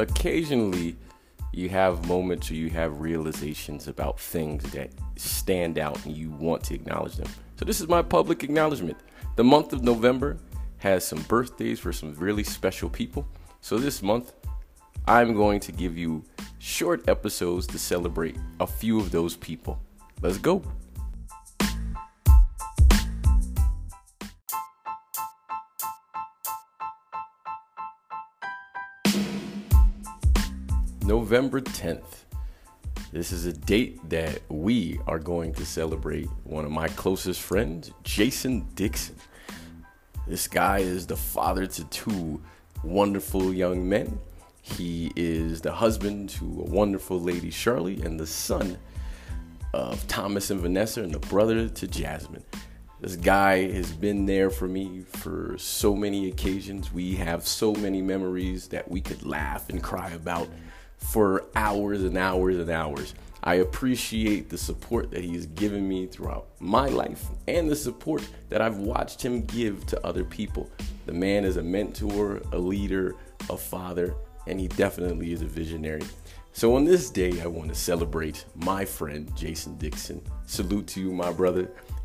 occasionally you have moments or you have realizations about things that stand out and you want to acknowledge them. So this is my public acknowledgement. The month of November has some birthdays for some really special people. So this month, I'm going to give you short episodes to celebrate a few of those people. Let's go. November 10th. This is a date that we are going to celebrate one of my closest friends, Jason Dixon. This guy is the father to two wonderful young men. He is the husband to a wonderful lady, Shirley, and the son of Thomas and Vanessa, and the brother to Jasmine. This guy has been there for me for so many occasions. We have so many memories that we could laugh and cry about for hours and hours and hours. I appreciate the support that he has given me throughout my life and the support that I've watched him give to other people. The man is a mentor, a leader, a father, and he definitely is a visionary. So on this day, I want to celebrate my friend, Jason Dixon. Salute to you, my brother.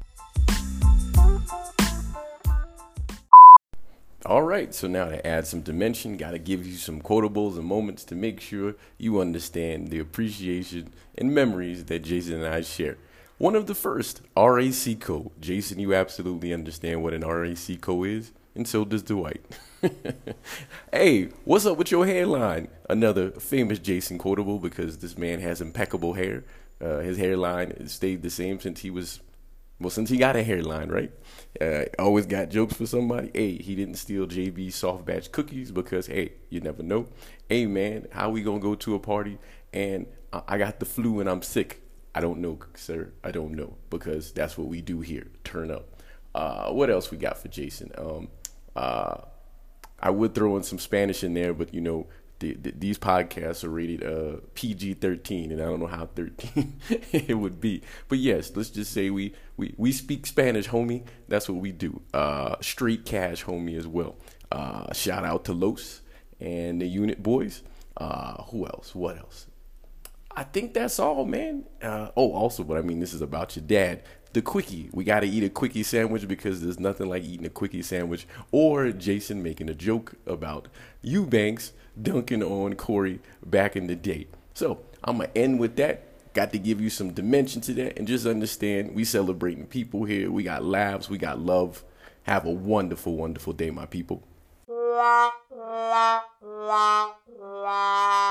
All right, so now to add some dimension, got to give you some quotables and moments to make sure you understand the appreciation and memories that Jason and I share. One of the first, RACCO. Jason, you absolutely understand what an RACCO is, and so does Dwight. Hey, what's up with your hairline? Another famous Jason quotable because this man has impeccable hair. His hairline stayed the same since he got a hairline, right? Always got jokes for somebody. Hey, he didn't steal JB's soft batch cookies because, hey, you never know. Hey, man, how we gonna go to a party and I got the flu and I'm sick? I don't know, sir. I don't know, because that's what we do here. Turn up. What else we got for Jason? I would throw in some Spanish in there, but you know, these podcasts are rated PG-13, and I don't know how 13 it would be. But yes, let's just say we speak Spanish, homie. That's what we do. Straight cash, homie, as well. Shout out to Los and the Unit Boys. Who else? What else? I think that's all, man. Also, but I mean, this is about your dad. The quickie. We got to eat a quickie sandwich because there's nothing like eating a quickie sandwich. Or Jason making a joke about Eubanks dunking on Corey back in the day. So I'm going to end with that. Got to give you some dimension to that and just understand we celebrating people here. We got laughs. We got love. Have a wonderful, wonderful day, my people.